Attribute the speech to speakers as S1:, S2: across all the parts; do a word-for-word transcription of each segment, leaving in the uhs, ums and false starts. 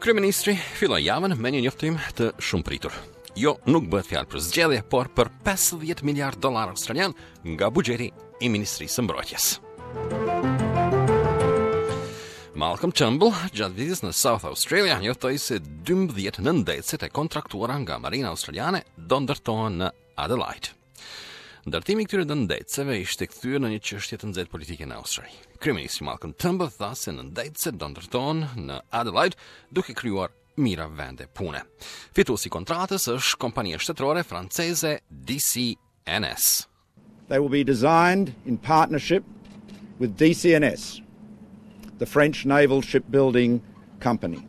S1: Kryeministri filloi javën me një njoftim të shumëpritur. Jo, nuk bëhet fjalë për zgjedhje, por për pesëdhjetë miliardë dollar australian nga buxheti i Ministrisë së Mbrojtjes. Malcolm Turnbull, gjatë vizitës në South Australia, njoftoi se dymbëdhjetë nëndecet e kontraktuara nga Marina Australiane do ndërtohen në Adelaide. Ndërtimi i këtyre nëndeceve ishte kthyer në një çështje të nxehtë politike në Australi. Kryeministri Malcolm Turnbull tha se nëndecet do ndërtohen në Adelaide duke krijuar mira vende pune. Fituesi i kontratës është kompania shtetërore franceze D C N S.
S2: They will be designed in partnership with D C N S, the French Naval Shipbuilding Company.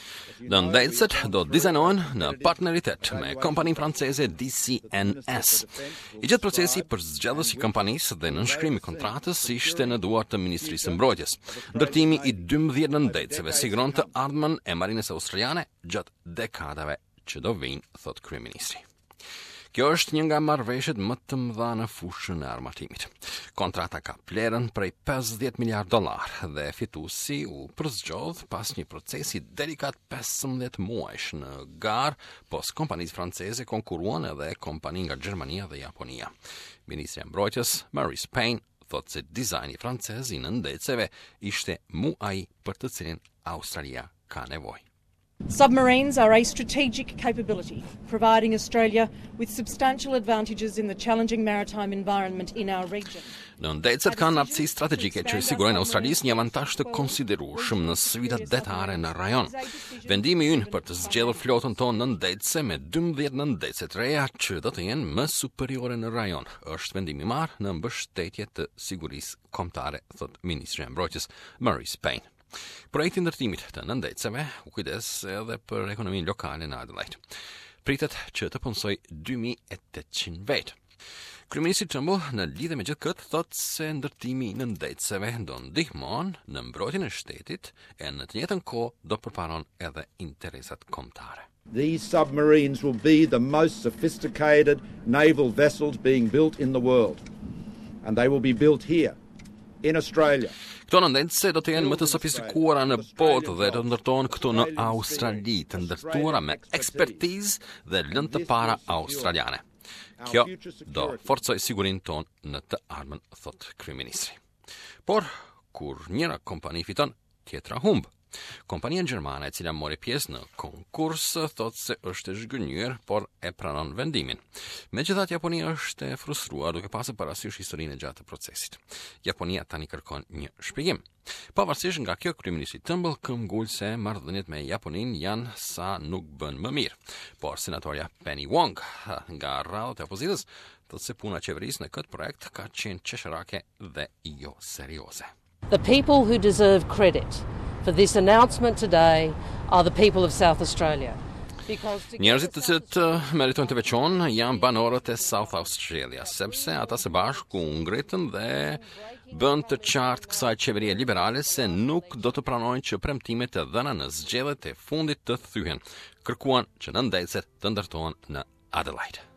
S1: Nëndecet do dizajnohen në partneritet me kompaninë franceze D C N S. I gjithë procesi për zgjedhjes i kompanisë dhe nënshkrimi i kontratës ishte në duart të Ministrisë së Mbrojtjes. Ndërtimi i dymbëdhjetë nëndeceve siguron të ardhmen e Marinës Australiane gjatë dekadave që do vinë, thot kryeministri. Kjo është një nga marrëveshjet më të mëdha në fushën e armatimit. Kontrata ka plerën prej pesëdhjetë miliardë dollar dhe fituesi u përzgjodh pas një procesi delikat pesëmbëdhjetë muajsh në garë, pos kompanisë franceze konkurruan edhe kompani nga Gjermania dhe Japonia. Ministri i Mbrojtjes Maurice Payne thotë se dizajni francez i nëndeceve ishte muaji për të cilin Australia ka nevojë.
S3: Submarines are a strategic capability, providing Australia with substantial advantages in the challenging maritime environment in our region.
S1: Nëndecet kanë aftësi strategjike që i sigurojnë Australisë një avantazh të konsiderueshëm në sfidat detare në rajon. Vendimi ynë për të zgjedhur flotën tonë nëndecse me dymbëdhjetë nëndece të reja që do të jenë më superiore në rajon është vendim i marrë në mbështetje të sigurisë kombëtare, thot Ministri i Mbrojtjes Maurice Payne. Projekti i ndërtimit të nëndeceve u kujdes edhe për ekonominë lokale në Adelaide. Pritet që të punësoj dy mijë e tetëqind vetë. Kryeministri Turnbull në lidhje me gjithë këtë thotë se ndërtimi i nëndeceve do ndihmon në mbrojtjen e shtetit e në të njëjtën kohë do përparon edhe interesat kombëtare.
S2: These submarines will be the most sophisticated naval vessels being built in the world, and they will be built here in Australia.
S1: Këto nëndecë do të jenë më të sofistikuara në botë dhe do të ndërtohen këtu në Australi, të ndërtuara me ekspertizë dhe lëndë të para australiane. Kjo do forcoj sigurinë tonë në të ardhmen, thot kryeministri. Por kur njëra kompani fiton, tjetra humb. Kompania gjermane e cila mori pjesë në konkurs thotë se është e zhgënjur, por e pranon vendimin. Megjithatë, Japonia është e frustruar duke pasur parasysh historinë e gjatë të procesit. Japonia tani kërkon një shpjegim. Pavarësisht nga kjo, kryeministri Turnbull këmbgul se marrëdhëniet me Japoninë janë sa nuk bën më mirë. Por senatorja Penny Wong nga radhët e opozitës thotë se puna e qeverisë në këtë projekt ka qenë qesharake dhe jo serioze.
S4: The people who deserve credit for this announcement today are the people of South Australia.
S1: Njerëzit të cilët meritojnë të veçohen janë banorët e South Australia, sepse ata së bashku u ngritën dhe bën të qartë kësaj qeverie liberale se nuk do të pranojnë që premtimet e dhëna në zgjedhjet e fundit të thyhen. Kërkuan që nëndecet të ndërtohen në Adelaide.